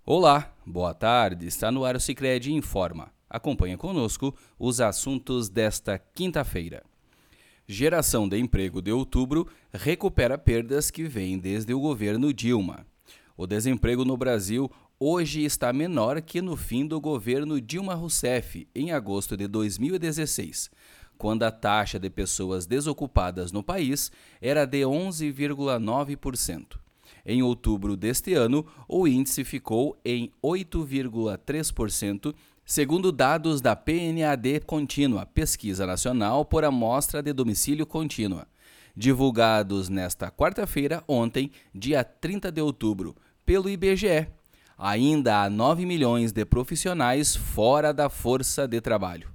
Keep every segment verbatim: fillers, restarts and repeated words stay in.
Olá, boa tarde. Está no ar o Sicredi Informa. Acompanhe conosco os assuntos desta quinta-feira. Geração de emprego de outubro recupera perdas que vêm desde o governo Dilma. O desemprego no Brasil hoje está menor que no fim do governo Dilma Rousseff, em agosto de dois mil e dezesseis, quando a taxa de pessoas desocupadas no país era de onze vírgula nove por cento. Em outubro deste ano, o índice ficou em oito vírgula três por cento, segundo dados da P N A D Contínua, Pesquisa Nacional por Amostra de Domicílio Contínua, divulgados nesta quarta-feira, ontem, dia trinta de outubro, pelo I B G E. Ainda há nove milhões de profissionais fora da força de trabalho.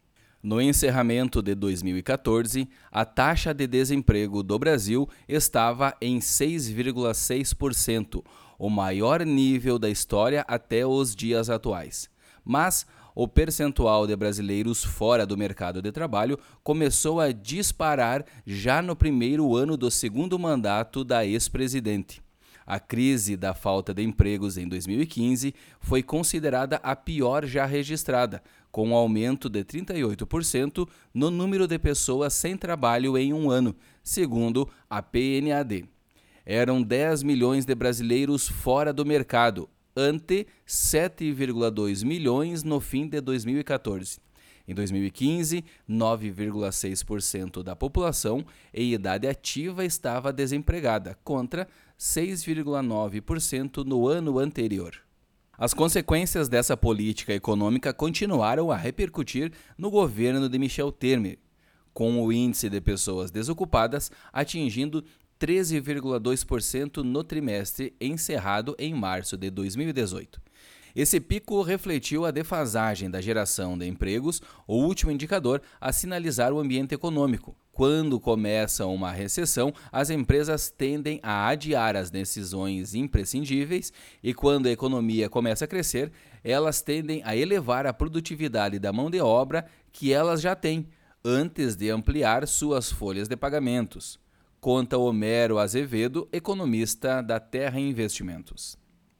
No encerramento de dois mil e quatorze, a taxa de desemprego do Brasil estava em seis vírgula seis por cento, o maior nível da história até os dias atuais. Mas o percentual de brasileiros fora do mercado de trabalho começou a disparar já no primeiro ano do segundo mandato da ex-presidente. A crise da falta de empregos em dois mil e quinze foi considerada a pior já registrada, com um aumento de trinta e oito por cento no número de pessoas sem trabalho em um ano, segundo a P N A D. Eram dez milhões de brasileiros fora do mercado, ante sete vírgula dois milhões no fim de dois mil e quatorze. Em dois mil e quinze, nove vírgula seis por cento da população em idade ativa estava desempregada, contra seis vírgula nove por cento no ano anterior. As consequências dessa política econômica continuaram a repercutir no governo de Michel Temer, com o índice de pessoas desocupadas atingindo treze vírgula dois por cento no trimestre encerrado em março de dois mil e dezoito. Esse pico refletiu a defasagem da geração de empregos, o último indicador a sinalizar o ambiente econômico. Quando começa uma recessão, as empresas tendem a adiar as decisões imprescindíveis e quando a economia começa a crescer, elas tendem a elevar a produtividade da mão de obra que elas já têm, antes de ampliar suas folhas de pagamentos, conta Homero Azevedo, economista da Terra Investimentos.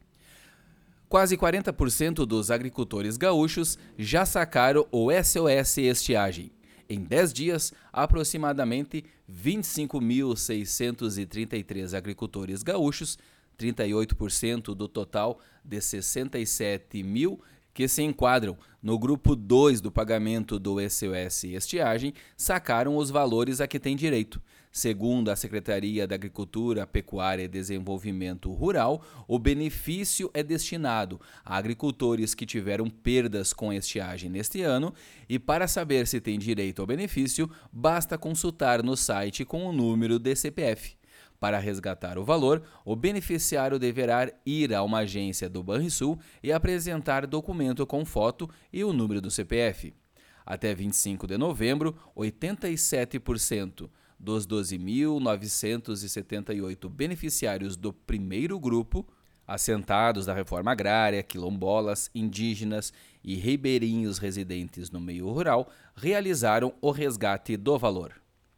Quase quarenta por cento dos agricultores gaúchos já sacaram o S O S Estiagem. Em dez dias, aproximadamente vinte e cinco mil seiscentos e trinta e três agricultores gaúchos, trinta e oito por cento do total de sessenta e sete mil, que se enquadram no grupo dois do pagamento do S O S Estiagem, sacaram os valores a que têm direito. Segundo a Secretaria da Agricultura, Pecuária e Desenvolvimento Rural, o benefício é destinado a agricultores que tiveram perdas com estiagem neste ano e para saber se tem direito ao benefício, basta consultar no site com o número de C P F. Para resgatar o valor, o beneficiário deverá ir a uma agência do Banrisul e apresentar documento com foto e o número do C P F. Até vinte e cinco de novembro, oitenta e sete por cento dos doze mil novecentos e setenta e oito beneficiários do primeiro grupo, assentados da reforma agrária, quilombolas, indígenas e ribeirinhos residentes no meio rural, realizaram o resgate do valor.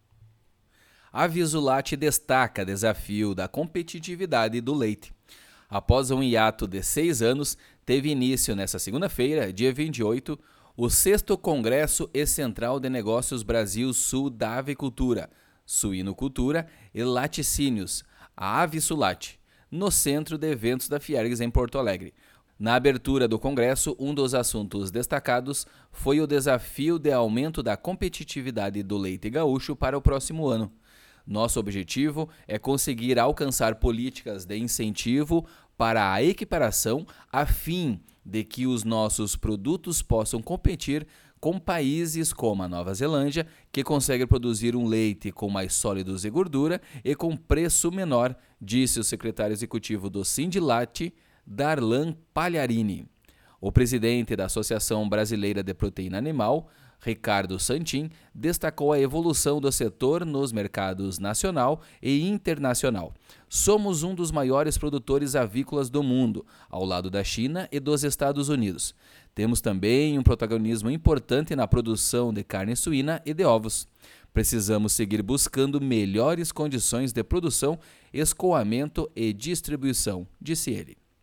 A Visulate destaca desafio da competitividade do leite. Após um hiato de seis anos, teve início nesta segunda-feira, dia vinte e oito, o sexto Congresso e Central de Negócios Brasil-Sul da Avicultura, Suinocultura e Laticínios, a Avisulate, no Centro de Eventos da Fiergs em Porto Alegre. Na abertura do Congresso, um dos assuntos destacados foi o desafio de aumento da competitividade do leite gaúcho para o próximo ano. Nosso objetivo é conseguir alcançar políticas de incentivo para a equiparação a fim de que os nossos produtos possam competir com países como a Nova Zelândia, que consegue produzir um leite com mais sólidos e gordura e com preço menor, disse o secretário executivo do Sindilate, Darlan Pagliarini. O presidente da Associação Brasileira de Proteína Animal, Ricardo Santin, destacou a evolução do setor nos mercados nacional e internacional. Somos um dos maiores produtores avícolas do mundo, ao lado da China e dos Estados Unidos. Temos também um protagonismo importante na produção de carne suína e de ovos. Precisamos seguir buscando melhores condições de produção, escoamento e distribuição, disse ele.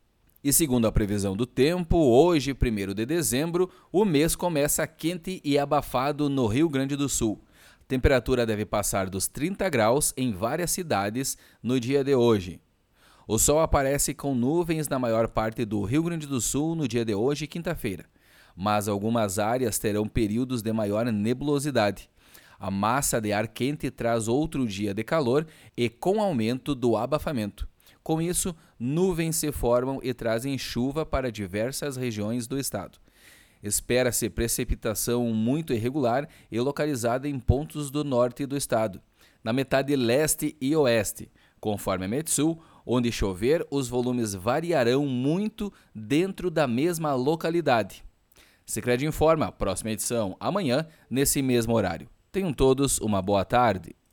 E segundo a previsão do tempo, hoje, primeiro de dezembro, o mês começa quente e abafado no Rio Grande do Sul. A temperatura deve passar dos trinta graus em várias cidades no dia de hoje. O sol aparece com nuvens na maior parte do Rio Grande do Sul no dia de hoje, quinta-feira, mas algumas áreas terão períodos de maior nebulosidade. A massa de ar quente traz outro dia de calor e com aumento do abafamento. Com isso, nuvens se formam e trazem chuva para diversas regiões do estado. Espera-se precipitação muito irregular e localizada em pontos do norte do estado, na metade leste e oeste. Conforme a Metsul, onde chover, os volumes variarão muito dentro da mesma localidade. Sicredi informa, próxima edição amanhã, nesse mesmo horário. Tenham todos uma boa tarde.